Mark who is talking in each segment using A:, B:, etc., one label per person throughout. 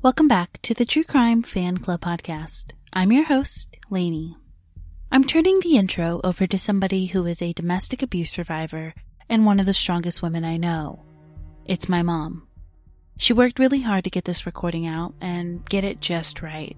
A: Welcome back to the True Crime Fan Club podcast. I'm your host, Lainey. I'm turning the intro over to somebody who is a domestic abuse survivor and one of the strongest women I know. It's my mom. She worked really hard to get this recording out and get it just right.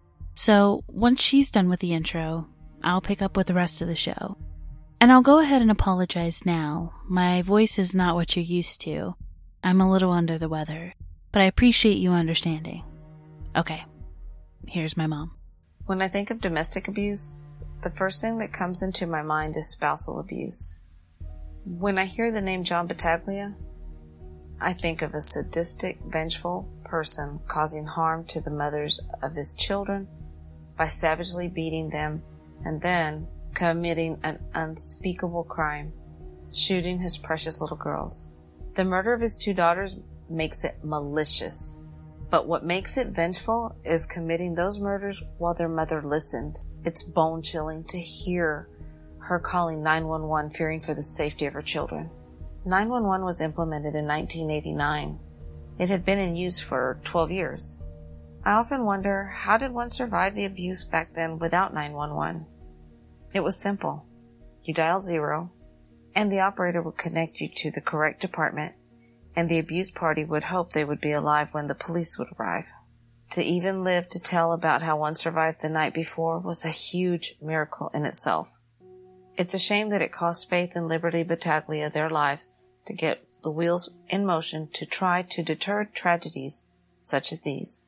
A: So once she's done with the intro, I'll pick up with the rest of the show. And I'll go ahead and apologize now. My voice is not what you're used to. I'm a little under the weather. But I appreciate you understanding. Okay, here's my mom.
B: When I think of domestic abuse, the first thing that comes into my mind is spousal abuse. When I hear the name John Battaglia, I think of a sadistic, vengeful person causing harm to the mothers of his children by savagely beating them and then committing an unspeakable crime, shooting his precious little girls. The murder of his two daughters makes it malicious. But what makes it vengeful is committing those murders while their mother listened. It's bone-chilling to hear her calling 911 fearing for the safety of her children. 911 was implemented in 1989. It had been in use for 12 years. I often wonder, how did one survive the abuse back then without 911? It was simple. You dialed 0, and the operator would connect you to the correct department, and the abused party would hope they would be alive when the police would arrive. To even live to tell about how one survived the night before was a huge miracle in itself. It's a shame that it cost Faith and Liberty Battaglia their lives to get the wheels in motion to try to deter tragedies such as these.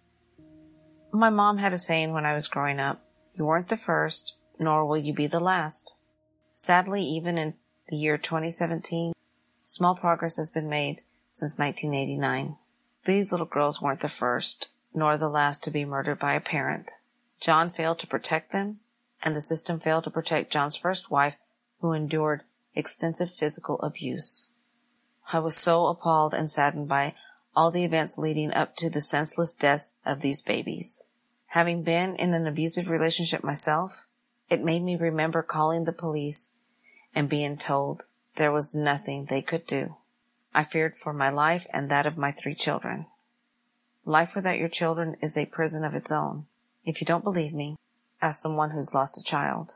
B: My mom had a saying when I was growing up, "You weren't the first, nor will you be the last." Sadly, even in the year 2017, small progress has been made since 1989. These little girls weren't the first, nor the last to be murdered by a parent. John failed to protect them, and the system failed to protect John's first wife, who endured extensive physical abuse. I was so appalled and saddened by all the events leading up to the senseless deaths of these babies. Having been in an abusive relationship myself, it made me remember calling the police and being told there was nothing they could do. I feared for my life and that of my 3 children. Life without your children is a prison of its own. If you don't believe me, ask someone who's lost a child.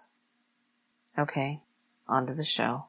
B: Okay, on to the show.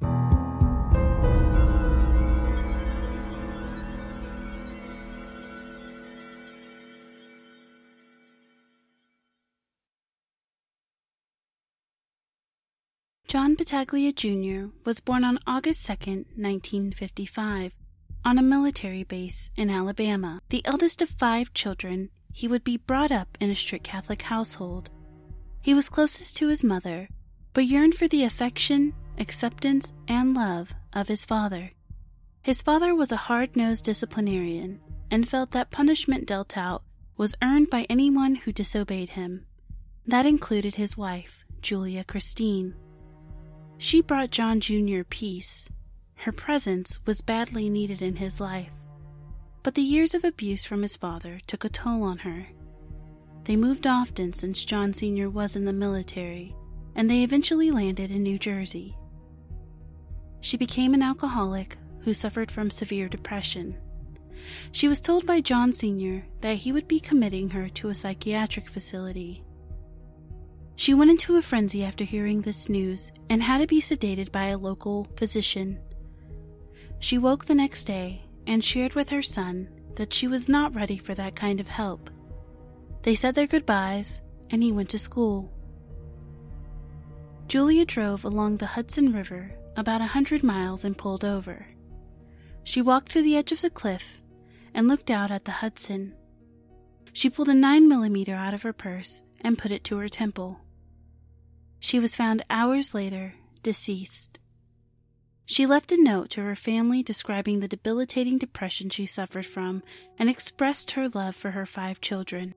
A: John Battaglia Jr. was born on August 2, 1955, on a military base in Alabama. The eldest of 5 children, he would be brought up in a strict Catholic household. He was closest to his mother, but yearned for the affection, acceptance, and love of his father. His father was a hard-nosed disciplinarian and felt that punishment dealt out was earned by anyone who disobeyed him. That included his wife, Julia Christine. She brought John Jr. peace. Her presence was badly needed in his life. But the years of abuse from his father took a toll on her. They moved often since John Sr. was in the military, and they eventually landed in New Jersey. She became an alcoholic who suffered from severe depression. She was told by John Sr. that he would be committing her to a psychiatric facility. She went into a frenzy after hearing this news and had to be sedated by a local physician. She woke the next day and shared with her son that she was not ready for that kind of help. They said their goodbyes, and he went to school. Julia drove along the Hudson River about 100 miles and pulled over. She walked to the edge of the cliff and looked out at the Hudson. She pulled a 9mm out of her purse and put it to her temple. She was found hours later, deceased. She left a note to her family describing the debilitating depression she suffered from and expressed her love for her 5 children.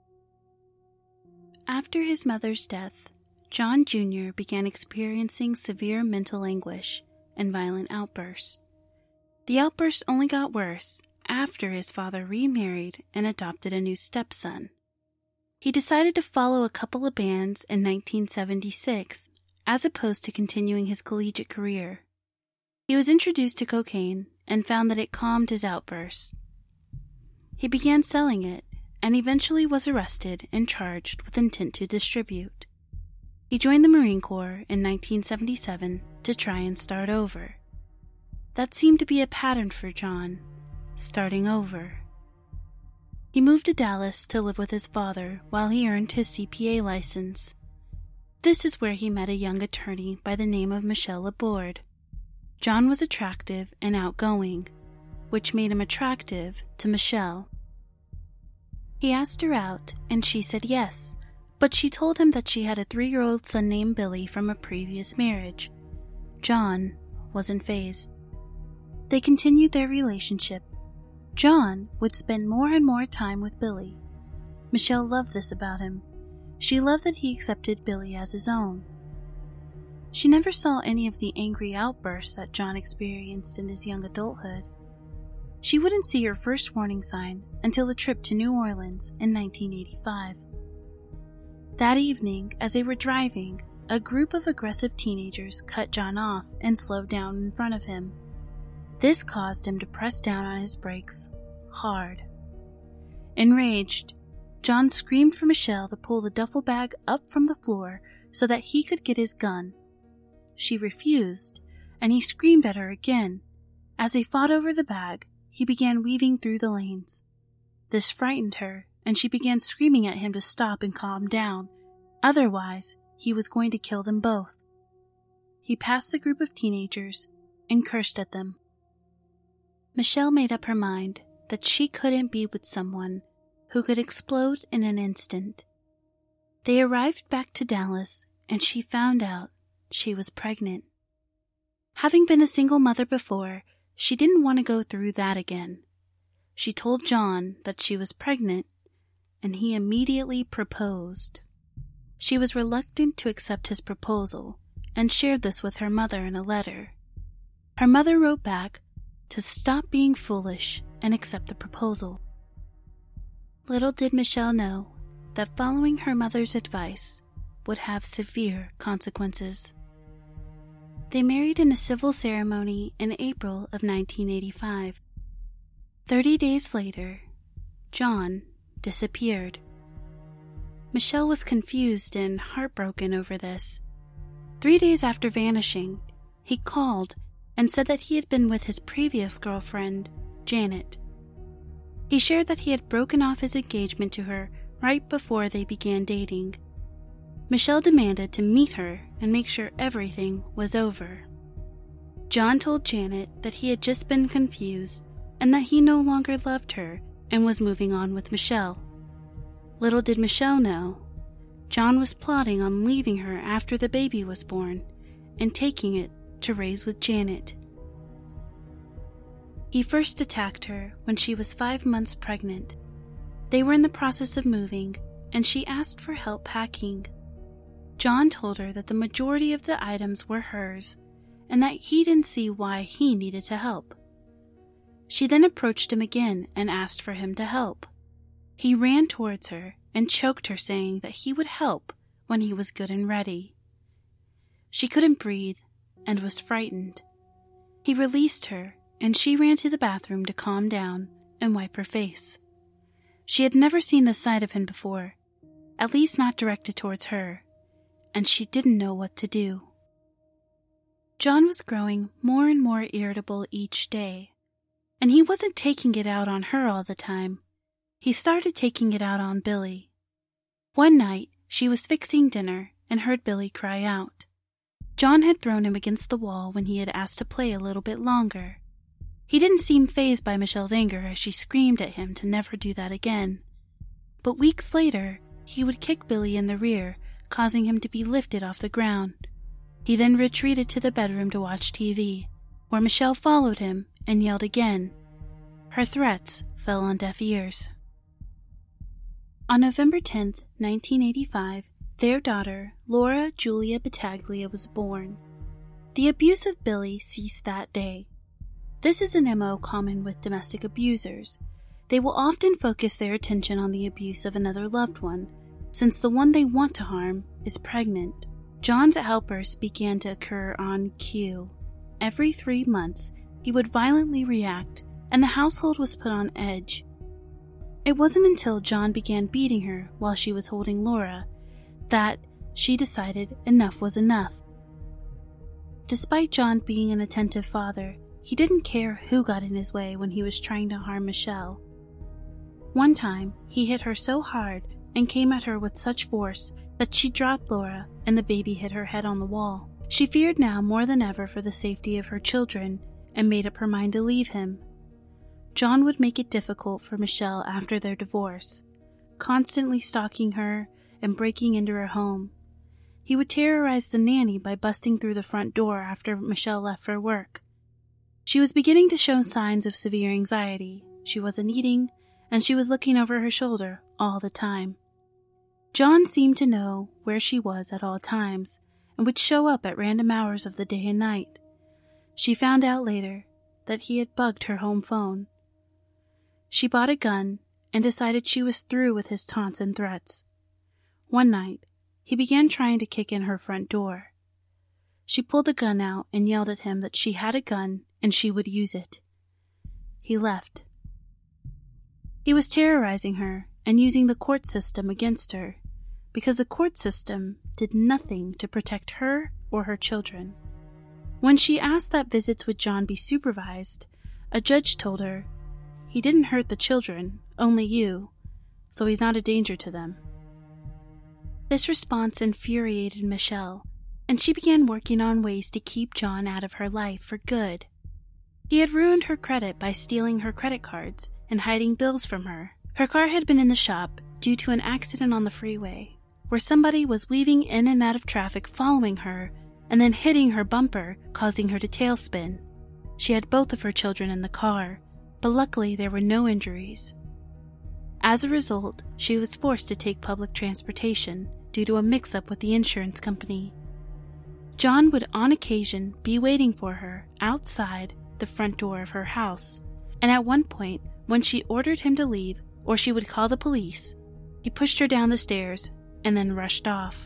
A: After his mother's death, John Jr. began experiencing severe mental anguish and violent outbursts. The outbursts only got worse after his father remarried and adopted a new stepson. He decided to follow a couple of bands in 1976, as opposed to continuing his collegiate career. He was introduced to cocaine and found that it calmed his outbursts. He began selling it and eventually was arrested and charged with intent to distribute. He joined the Marine Corps in 1977 to try and start over. That seemed to be a pattern for John, starting over. He moved to Dallas to live with his father while he earned his CPA license. This is where he met a young attorney by the name of Michelle Laborde. John was attractive and outgoing, which made him attractive to Michelle. He asked her out, and she said yes, but she told him that she had a 3-year-old son named Billy from a previous marriage. John wasn't fazed. They continued their relationship. John would spend more and more time with Billy. Michelle loved this about him. She loved that he accepted Billy as his own. She never saw any of the angry outbursts that John experienced in his young adulthood. She wouldn't see her first warning sign until a trip to New Orleans in 1985. That evening, as they were driving, a group of aggressive teenagers cut John off and slowed down in front of him. This caused him to press down on his brakes hard. Enraged, John screamed for Michelle to pull the duffel bag up from the floor so that he could get his gun. She refused, and he screamed at her again. As they fought over the bag, he began weaving through the lanes. This frightened her, and she began screaming at him to stop and calm down. Otherwise, he was going to kill them both. He passed the group of teenagers and cursed at them. Michelle made up her mind that she couldn't be with someone who could explode in an instant. They arrived back to Dallas, and she found out she was pregnant. Having been a single mother before, she didn't want to go through that again. She told John that she was pregnant, and he immediately proposed. She was reluctant to accept his proposal and shared this with her mother in a letter. Her mother wrote back to stop being foolish and accept the proposal. Little did Michelle know that following her mother's advice would have severe consequences. They married in a civil ceremony in April of 1985. 30 days later, John disappeared. Michelle was confused and heartbroken over this. 3 days after vanishing, he called and said that he had been with his previous girlfriend, Janet. He shared that he had broken off his engagement to her right before they began dating. Michelle demanded to meet her and make sure everything was over. John told Janet that he had just been confused and that he no longer loved her and was moving on with Michelle. Little did Michelle know, John was plotting on leaving her after the baby was born and taking it to raise with Janet. He first attacked her when she was 5 months pregnant. They were in the process of moving, and she asked for help packing. John told her that the majority of the items were hers, and that he didn't see why he needed to help. She then approached him again and asked for him to help. He ran towards her and choked her, saying that he would help when he was good and ready. She couldn't breathe and was frightened. He released her, and she ran to the bathroom to calm down and wipe her face. She had never seen the sight of him before, at least not directed towards her, and she didn't know what to do. John was growing more and more irritable each day, and he wasn't taking it out on her all the time. He started taking it out on Billy. One night, she was fixing dinner and heard Billy cry out. John had thrown him against the wall when he had asked to play a little bit longer. He didn't seem fazed by Michelle's anger as she screamed at him to never do that again. But weeks later, he would kick Billy in the rear, causing him to be lifted off the ground. He then retreated to the bedroom to watch TV, where Michelle followed him and yelled again. Her threats fell on deaf ears. On November 10th, 1985, their daughter, Laura Julia Battaglia, was born. The abuse of Billy ceased that day. This is an MO common with domestic abusers. They will often focus their attention on the abuse of another loved one, since the one they want to harm is pregnant. John's outbursts began to occur on cue. Every 3 months, he would violently react, and the household was put on edge. It wasn't until John began beating her while she was holding Laura that she decided enough was enough. Despite John being an attentive father, he didn't care who got in his way when he was trying to harm Michelle. One time, he hit her so hard and came at her with such force that she dropped Laura and the baby hit her head on the wall. She feared now more than ever for the safety of her children and made up her mind to leave him. John would make it difficult for Michelle after their divorce, constantly stalking her and breaking into her home. He would terrorize the nanny by busting through the front door after Michelle left for work. She was beginning to show signs of severe anxiety. She wasn't eating, and she was looking over her shoulder all the time. John seemed to know where she was at all times and would show up at random hours of the day and night. She found out later that he had bugged her home phone. She bought a gun and decided she was through with his taunts and threats. One night, he began trying to kick in her front door. She pulled the gun out and yelled at him that she had a gun and she would use it. He left. He was terrorizing her and using the court system against her, because the court system did nothing to protect her or her children. When she asked that visits with John be supervised, a judge told her, "He didn't hurt the children, only you, so he's not a danger to them." This response infuriated Michelle, and she began working on ways to keep John out of her life for good. He had ruined her credit by stealing her credit cards and hiding bills from her. Her car had been in the shop due to an accident on the freeway, where somebody was weaving in and out of traffic following her and then hitting her bumper, causing her to tailspin. She had both of her children in the car, but luckily there were no injuries. As a result, she was forced to take public transportation due to a mix-up with the insurance company. John would on occasion be waiting for her outside the front door of her house, and at one point, when she ordered him to leave or she would call the police, he pushed her down the stairs and then rushed off.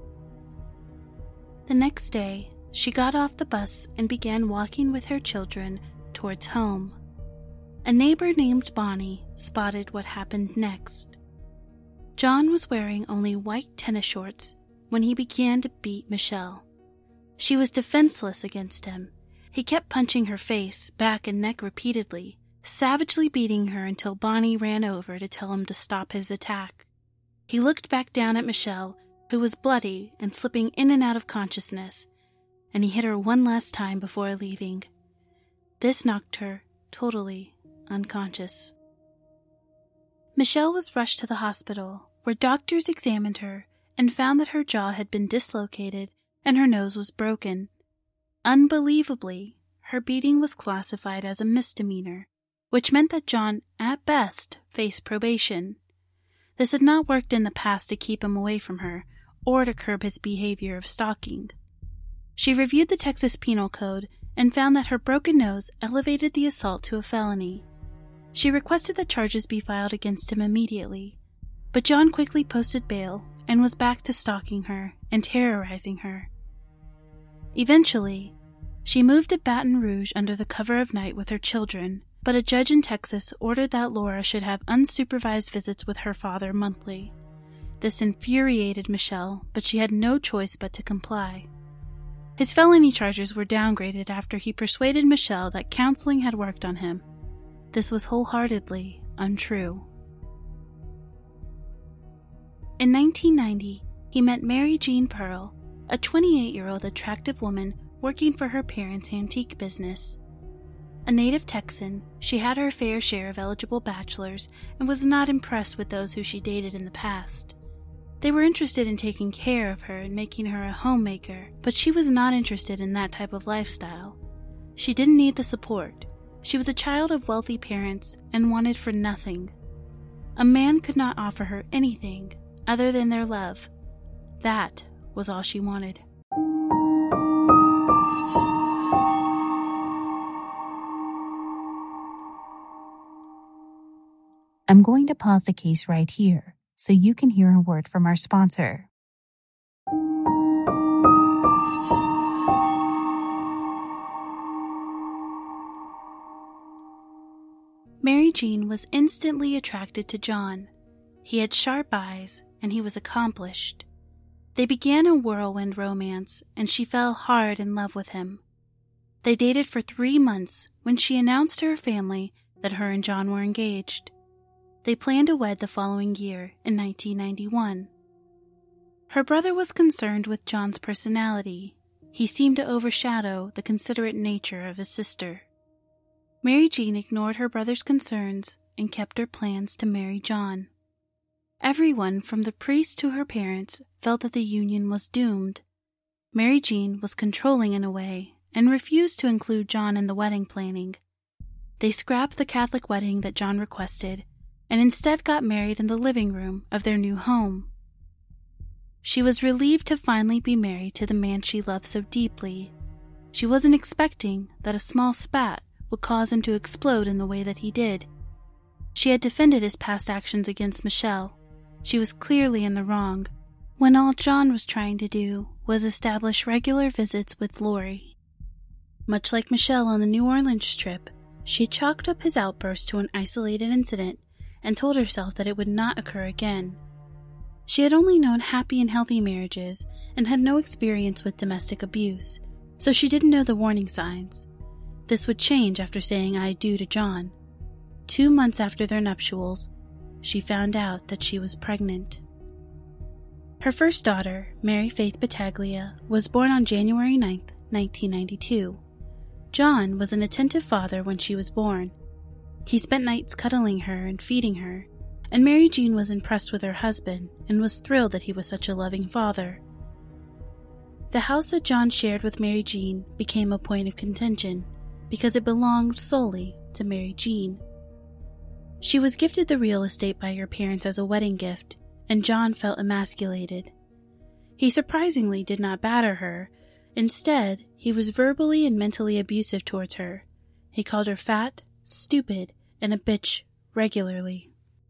A: The next day, she got off the bus and began walking with her children towards home. A neighbor named Bonnie spotted what happened next. John was wearing only white tennis shorts when he began to beat Michelle. She was defenseless against him. He kept punching her face, back, and neck repeatedly, savagely beating her until Bonnie ran over to tell him to stop his attack. He looked back down at Michelle, who was bloody and slipping in and out of consciousness, and he hit her one last time before leaving. This knocked her totally unconscious. Michelle was rushed to the hospital, where doctors examined her and found that her jaw had been dislocated and her nose was broken. Unbelievably, her beating was classified as a misdemeanor, which meant that John, at best, faced probation. This had not worked in the past to keep him away from her, or to curb his behavior of stalking. She reviewed the Texas Penal Code and found that her broken nose elevated the assault to a felony. She requested that charges be filed against him immediately, but John quickly posted bail and was back to stalking her and terrorizing her. Eventually, she moved to Baton Rouge under the cover of night with her children, but a judge in Texas ordered that Laura should have unsupervised visits with her father monthly. This infuriated Michelle, but she had no choice but to comply. His felony charges were downgraded after he persuaded Michelle that counseling had worked on him. This was wholeheartedly untrue. In 1990, he met Mary Jean Pearl, a 28-year-old attractive woman working for her parents' antique business. A native Texan, she had her fair share of eligible bachelors and was not impressed with those who she dated in the past. They were interested in taking care of her and making her a homemaker, but she was not interested in that type of lifestyle. She didn't need the support. She was a child of wealthy parents and wanted for nothing. A man could not offer her anything other than their love. That was all she wanted.
C: I'm going to pause the case right here so you can hear a word from our sponsor.
A: Mary Jean was instantly attracted to John. He had sharp eyes, and he was accomplished. They began a whirlwind romance, and she fell hard in love with him. They dated for 3 months when she announced to her family that her and John were engaged. They planned to wed the following year in 1991. Her brother was concerned with John's personality. He seemed to overshadow the considerate nature of his sister. Mary Jean ignored her brother's concerns and kept her plans to marry John. Everyone, from the priest to her parents, felt that the union was doomed. Mary Jean was controlling in a way and refused to include John in the wedding planning. They scrapped the Catholic wedding that John requested and instead got married in the living room of their new home. She was relieved to finally be married to the man she loved so deeply. She wasn't expecting that a small spat would cause him to explode in the way that he did. She had defended his past actions against Michelle. She was clearly in the wrong, when all John was trying to do was establish regular visits with Lori. Much like Michelle on the New Orleans trip, she chalked up his outburst to an isolated incident and told herself that it would not occur again. She had only known happy and healthy marriages and had no experience with domestic abuse, so she didn't know the warning signs. This would change after saying "I do" to John. 2 months after their nuptials, she found out that she was pregnant. Her first daughter, Mary Faith Battaglia, was born on January 9, 1992. John was an attentive father when she was born. He spent nights cuddling her and feeding her, and Mary Jean was impressed with her husband and was thrilled that he was such a loving father. The house that John shared with Mary Jean became a point of contention because it belonged solely to Mary Jean. She was gifted the real estate by her parents as a wedding gift, and John felt emasculated. He surprisingly did not batter her. Instead, he was verbally and mentally abusive towards her. He called her fat, stupid, and a bitch regularly.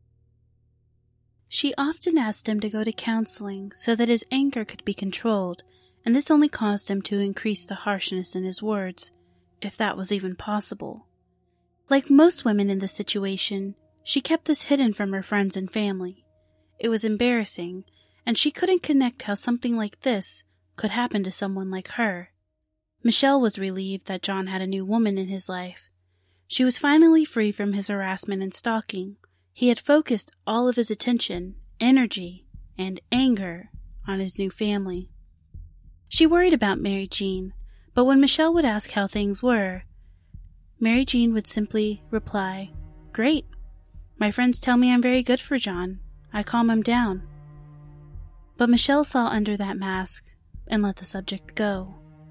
A: She often asked him to go to counseling so that his anger could be controlled, and this only caused him to increase the harshness in his words, if that was even possible. Like most women in this situation, she kept this hidden from her friends and family. It was embarrassing, and she couldn't connect how something like this could happen to someone like her. Michelle was relieved that John had a new woman in his life. She was finally free from his harassment and stalking. He had focused all of his attention, energy, and anger on his new family. She worried about Mary Jean, but when Michelle would ask how things were, Mary Jean would simply reply, "Great. My friends tell me I'm very good for John. I calm him down." But Michelle saw under that mask and let the subject go.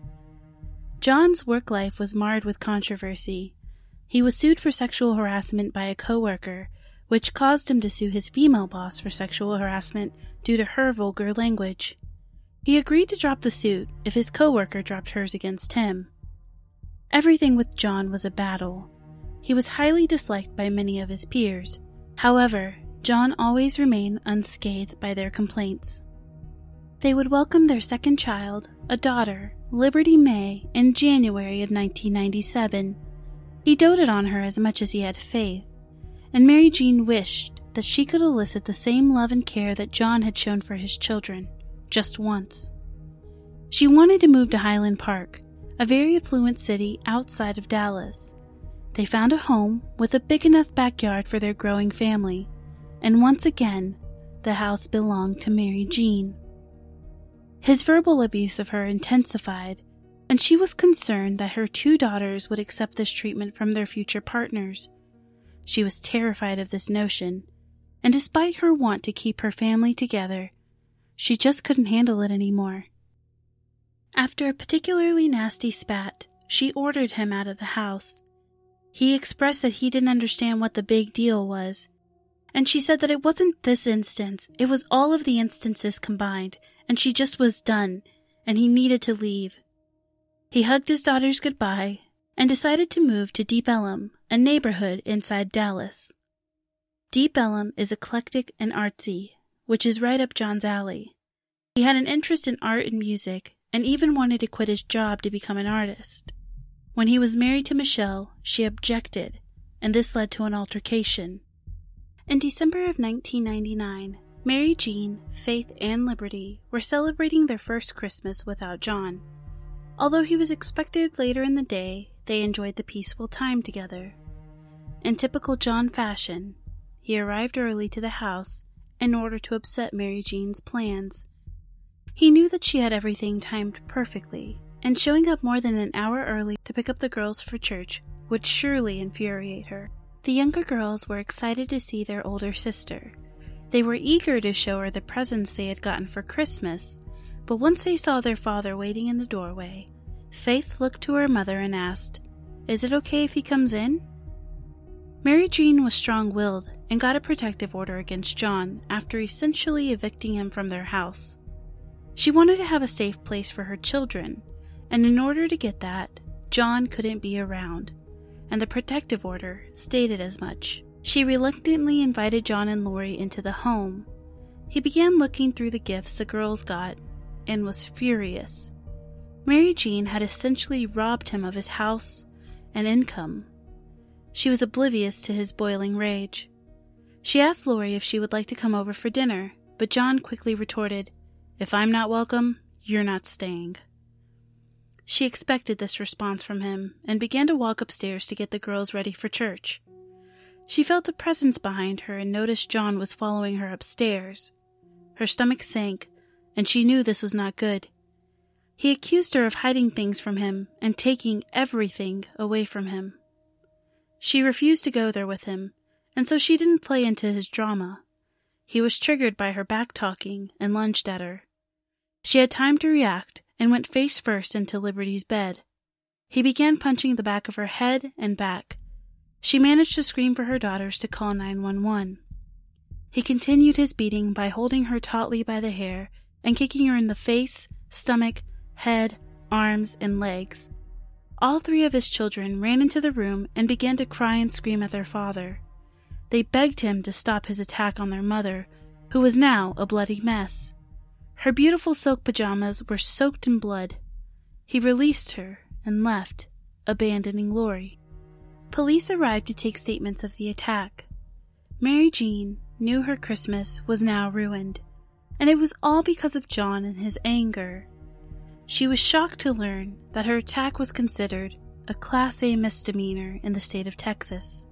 A: John's work life was marred with controversy. He was sued for sexual harassment by a coworker, which caused him to sue his female boss for sexual harassment due to her vulgar language. He agreed to drop the suit if his coworker dropped hers against him. Everything with John was a battle. He was highly disliked by many of his peers. However, John always remained unscathed by their complaints. They would welcome their second child, a daughter, Liberty May, in January of 1997. He doted on her as much as he had faith, and Mary Jean wished that she could elicit the same love and care that John had shown for his children, just once. She wanted to move to Highland Park, a very affluent city outside of Dallas. They found a home with a big enough backyard for their growing family, and once again, the house belonged to Mary Jean. His verbal abuse of her intensified, and she was concerned that her 2 daughters would accept this treatment from their future partners. She was terrified of this notion, and despite her want to keep her family together, she just couldn't handle it anymore. After a particularly nasty spat, she ordered him out of the house. He expressed that he didn't understand what the big deal was, and she said that it wasn't this instance, it was all of the instances combined, and she just was done, and he needed to leave. He hugged his daughters goodbye and decided to move to Deep Ellum, a neighborhood inside Dallas. Deep Ellum is eclectic and artsy, which is right up John's alley. He had an interest in art and music, and even wanted to quit his job to become an artist. When he was married to Michelle, she objected and this led to an altercation. In December of 1999, Mary Jean, Faith, and Liberty were celebrating their first Christmas without John. Although he was expected later in the day, they enjoyed the peaceful time together. In typical John fashion, he arrived early to the house in order to upset Mary Jean's plans. He knew that she had everything timed perfectly, and showing up more than an hour early to pick up the girls for church would surely infuriate her. The younger girls were excited to see their older sister. They were eager to show her the presents they had gotten for Christmas, but once they saw their father waiting in the doorway, Faith looked to her mother and asked, "Is it okay if he comes in?" Mary Jean was strong-willed and got a protective order against John after essentially evicting him from their house. She wanted to have a safe place for her children, and in order to get that, John couldn't be around, and the protective order stated as much. She reluctantly invited John and Lori into the home. He began looking through the gifts the girls got and was furious. Mary Jean had essentially robbed him of his house and income. She was oblivious to his boiling rage. She asked Lori if she would like to come over for dinner, but John quickly retorted, "If I'm not welcome, you're not staying." She expected this response from him and began to walk upstairs to get the girls ready for church. She felt a presence behind her and noticed John was following her upstairs. Her stomach sank, and she knew this was not good. He accused her of hiding things from him and taking everything away from him. She refused to go there with him, and so she didn't play into his drama. He was triggered by her back-talking and lunged at her. She had time to react and went face first into Liberty's bed. He began punching the back of her head and back. She managed to scream for her daughters to call 911. He continued his beating by holding her tautly by the hair and kicking her in the face, stomach, head, arms, and legs. All three of his children ran into the room and began to cry and scream at their father. They begged him to stop his attack on their mother, who was now a bloody mess. Her beautiful silk pajamas were soaked in blood. He released her and left, abandoning Lori. Police arrived to take statements of the attack. Mary Jean knew her Christmas was now ruined, and it was all because of John and his anger. She was shocked to learn that her attack was considered a Class A misdemeanor in the state of Texas.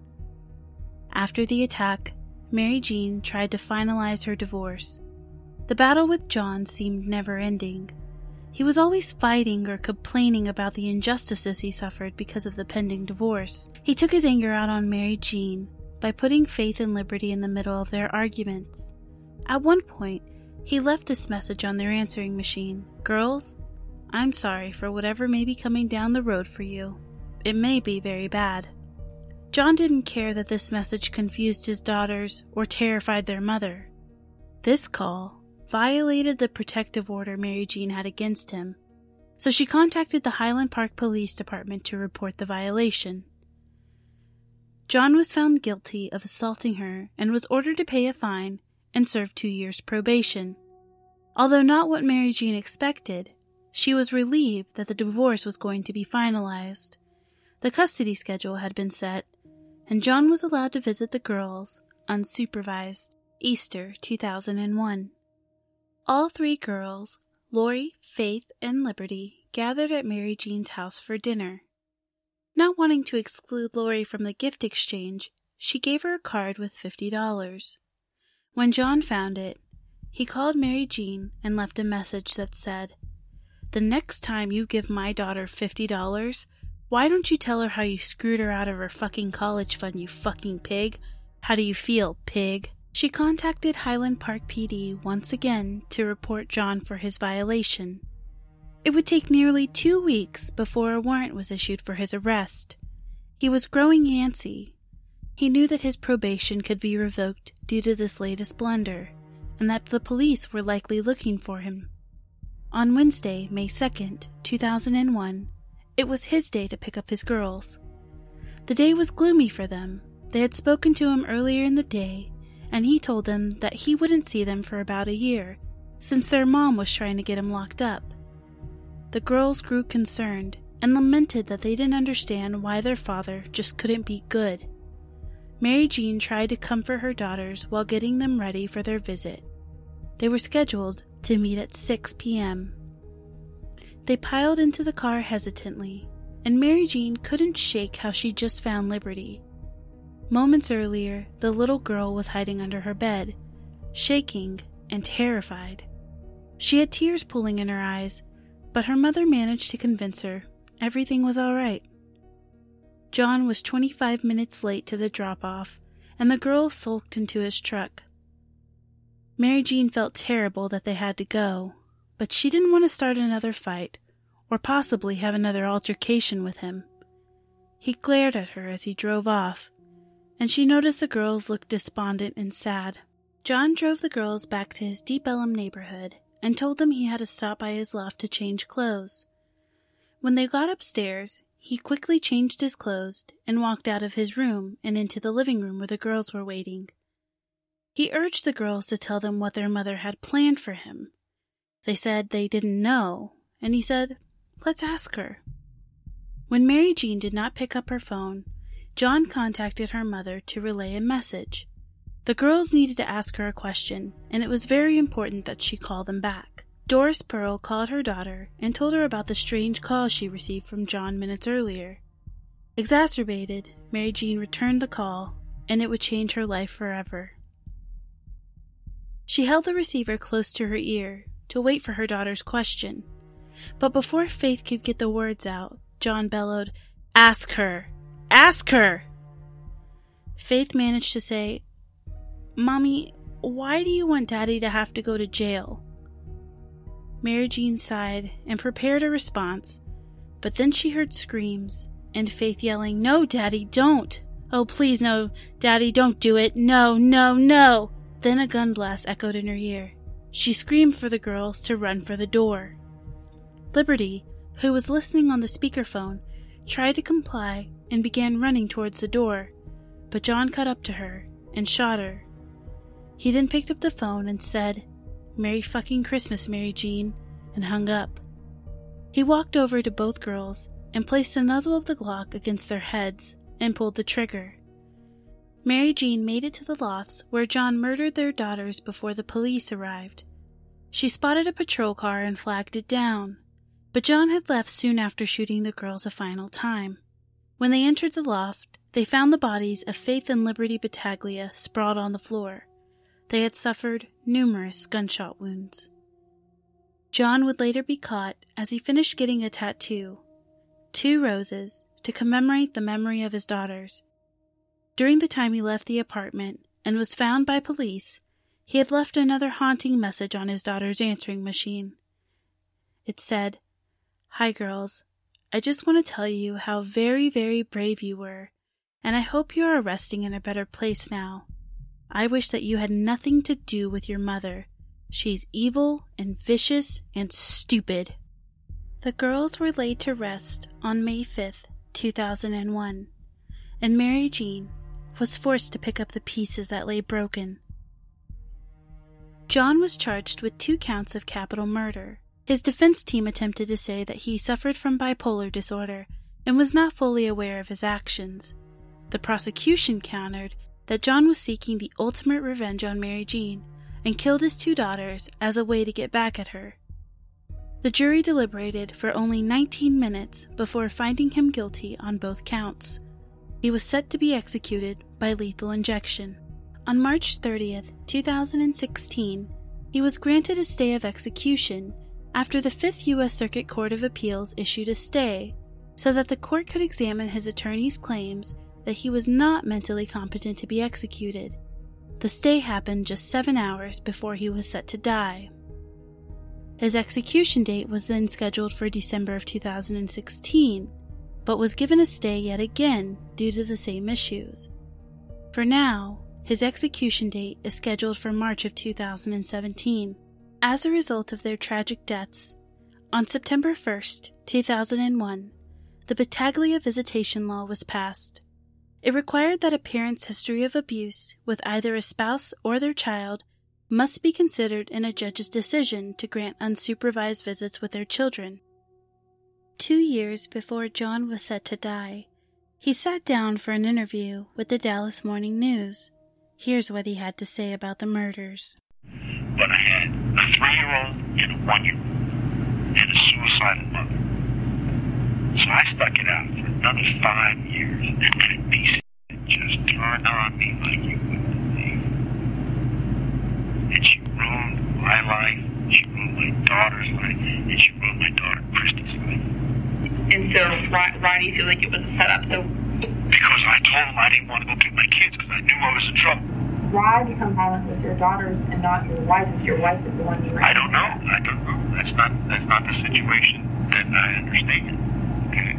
A: After the attack, Mary Jean tried to finalize her divorce. The battle with John seemed never-ending. He was always fighting or complaining about the injustices he suffered because of the pending divorce. He took his anger out on Mary Jean by putting Faith and Liberty in the middle of their arguments. At one point, he left this message on their answering machine: "Girls, I'm sorry for whatever may be coming down the road for you. It may be very bad." John didn't care that this message confused his daughters or terrified their mother. This call violated the protective order Mary Jean had against him, so she contacted the Highland Park Police Department to report the violation. John was found guilty of assaulting her and was ordered to pay a fine and serve 2 years probation. Although not what Mary Jean expected, she was relieved that the divorce was going to be finalized. The custody schedule had been set, and John was allowed to visit the girls unsupervised. Easter 2001. All three girls, Lori, Faith, and Liberty, gathered at Mary Jean's house for dinner. Not wanting to exclude Lori from the gift exchange, she gave her a card with $50. When John found it, he called Mary Jean and left a message that said, "The next time you give my daughter $50, why don't you tell her how you screwed her out of her fucking college fund, you fucking pig? How do you feel, pig?" She contacted Highland Park PD once again to report John for his violation. It would take nearly 2 weeks before a warrant was issued for his arrest. He was growing antsy. He knew that his probation could be revoked due to this latest blunder, and that the police were likely looking for him. On Wednesday, May 2nd, 2001, it was his day to pick up his girls. The day was gloomy for them. They had spoken to him earlier in the day, and he told them that he wouldn't see them for about a year, since their mom was trying to get him locked up. The girls grew concerned and lamented that they didn't understand why their father just couldn't be good. Mary Jean tried to comfort her daughters while getting them ready for their visit. They were scheduled to meet at 6 p.m. They piled into the car hesitantly, and Mary Jean couldn't shake how she just found Liberty. Moments earlier, the little girl was hiding under her bed, shaking and terrified. She had tears pooling in her eyes, but her mother managed to convince her everything was all right. John was 25 minutes late to the drop-off, and the girl sulked into his truck. Mary Jean felt terrible that they had to go, but she didn't want to start another fight, or possibly have another altercation with him. He glared at her as he drove off, and she noticed the girls looked despondent and sad. John drove the girls back to his Deep Ellum neighborhood and told them he had to stop by his loft to change clothes. When they got upstairs, he quickly changed his clothes and walked out of his room and into the living room where the girls were waiting. He urged the girls to tell them what their mother had planned for him. They said they didn't know, and he said, "Let's ask her." When Mary Jean did not pick up her phone, John contacted her mother to relay a message. The girls needed to ask her a question, and it was very important that she call them back. Doris Pearl called her daughter and told her about the strange call she received from John minutes earlier. Exacerbated, Mary Jean returned the call, and it would change her life forever. She held the receiver close to her ear to wait for her daughter's question. But before Faith could get the words out, John bellowed, "Ask her! Ask her!" Faith managed to say, "Mommy, why do you want Daddy to have to go to jail?" Mary Jean sighed and prepared a response, but then she heard screams and Faith yelling, "No, Daddy, don't! Oh, please, no, Daddy, don't do it! No, no, no!" Then a gun blast echoed in her ear. She screamed for the girls to run for the door. Liberty, who was listening on the speakerphone, tried to comply and began running towards the door, but John caught up to her and shot her. He then picked up the phone and said, "Merry fucking Christmas, Mary Jean," and hung up. He walked over to both girls and placed the muzzle of the Glock against their heads and pulled the trigger. Mary Jean made it to the lofts where John murdered their daughters before the police arrived. She spotted a patrol car and flagged it down, but John had left soon after shooting the girls a final time. When they entered the loft, they found the bodies of Faith and Liberty Battaglia sprawled on the floor. They had suffered numerous gunshot wounds. John would later be caught as he finished getting a tattoo, 2 roses, to commemorate the memory of his daughters. During the time he left the apartment and was found by police, he had left another haunting message on his daughter's answering machine. It said, "Hi girls, I just want to tell you how very, very brave you were, and I hope you are resting in a better place now. I wish that you had nothing to do with your mother. She's evil and vicious and stupid." The girls were laid to rest on May 5th, 2001, and Mary Jean was forced to pick up the pieces that lay broken. John was charged with 2 counts of capital murder. His defense team attempted to say that he suffered from bipolar disorder and was not fully aware of his actions. The prosecution countered that John was seeking the ultimate revenge on Mary Jean and killed his 2 daughters as a way to get back at her. The jury deliberated for only 19 minutes before finding him guilty on both counts. He was set to be executed by lethal injection. On March 30th, 2016, he was granted a stay of execution after the 5th U.S. Circuit Court of Appeals issued a stay so that the court could examine his attorney's claims that he was not mentally competent to be executed. The stay happened just 7 hours before he was set to die. His execution date was then scheduled for December of 2016, but was given a stay yet again due to the same issues. For now, his execution date is scheduled for March of 2017. As a result of their tragic deaths, on September 1st, 2001, the Battaglia Visitation Law was passed. It required that a parent's history of abuse with either a spouse or their child must be considered in a judge's decision to grant unsupervised visits with their children. 2 years before John was set to die, He sat down for an interview with the Dallas Morning News. Here's what he had to say about the murders.
D: But I had a 3-year-old and a 1-year-old and a suicidal mother. So I stuck it out for another 5 years, and that piece of just turned on me like you wouldn't believe. And she ruined my life, she ruined my daughter's life, and she ruined my daughter Kristi's life.
E: And so why do you feel like it was a setup? So
D: because I told him I didn't want to go get my kids because I knew I was in trouble.
E: Why become violent with your daughters and not your wife if your wife is the one you ran?
D: I don't know. That's not the situation that I understand. Okay.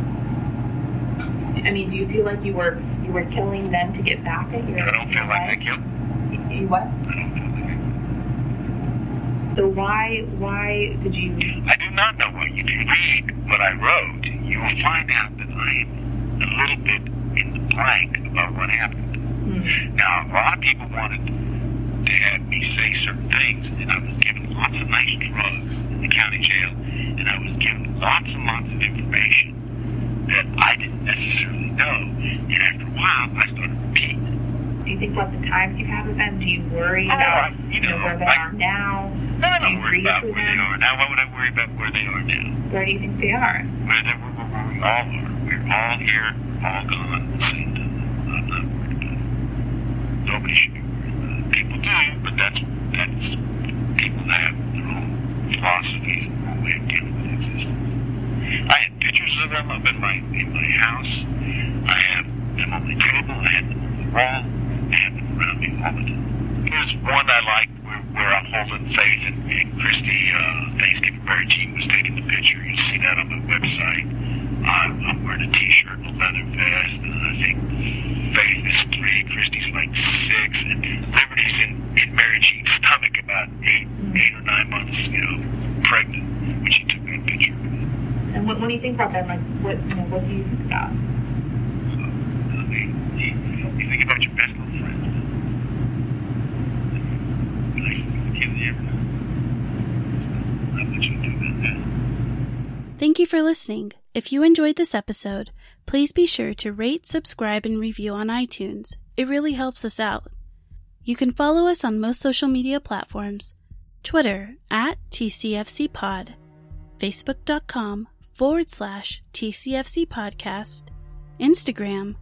E: I mean, do you feel like you were killing them to get back at your
D: I don't feel like I
E: wife?
D: killed.
E: You what?
D: I don't feel like I killed.
E: So why did you?
D: I do not know what you can read what I wrote. You will find out that I am a little bit in the blank about what happened. Now, a lot of people wanted to have me say certain things, and I was given lots of nice drugs in the county jail, and I was given lots and lots of information that I didn't necessarily know. And after a while, I started repeating.
E: Do you think about the times you had with them? Do you worry about where they are now?
D: No, I don't worry about where they are now. Why would I worry about where they are now?
E: Where do you think they are?
D: Where we all are. We're all here, all gone at the same time. I'm not worried about it. Nobody should be worried about it. People do, but that's people that have their own philosophies and their own way of dealing with existence. I had pictures of them up in my house. I have them on my table. I have them on the wall. I have them around me all the time. There's one I like where I'm holding Faith and Kristi Thanksgiving Berry Jean was taking the picture. You'll see that on my website. I'm wearing a t-shirt and a leather vest, and I think Faith is 3, Kristi's like 6, and Liberty's in Mary Jean's stomach about 8 or 9 months, pregnant when she took that picture.
E: And when you think about them, like what do you think about?
D: So, I mean, you think about your best little friend. Nicest kid you ever know. Not much you do about that.
A: Thank you for listening. If you enjoyed this episode, please be sure to rate, subscribe, and review on iTunes. It really helps us out. You can follow us on most social media platforms: Twitter @TCFCPod, Facebook.com/TCFCPodcast, Instagram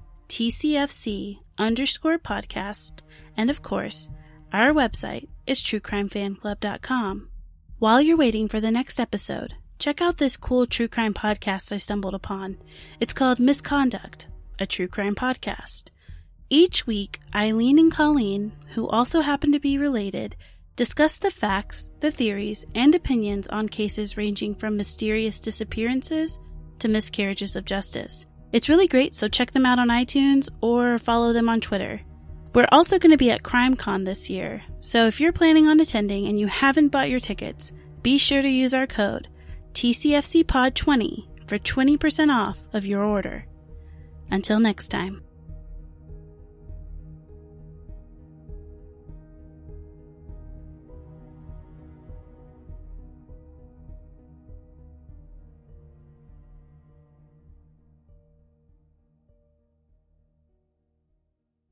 A: TCFC_podcast, and of course, our website is TrueCrimeFanClub.com. While you're waiting for the next episode, check out this cool true crime podcast I stumbled upon. It's called Misconduct, a true crime podcast. Each week, Eileen and Colleen, who also happen to be related, discuss the facts, the theories, and opinions on cases ranging from mysterious disappearances to miscarriages of justice. It's really great, so check them out on iTunes or follow them on Twitter. We're also going to be at CrimeCon this year, so if you're planning on attending and you haven't bought your tickets, be sure to use our code TCFCPod20 for 20% off of your order. Until next time.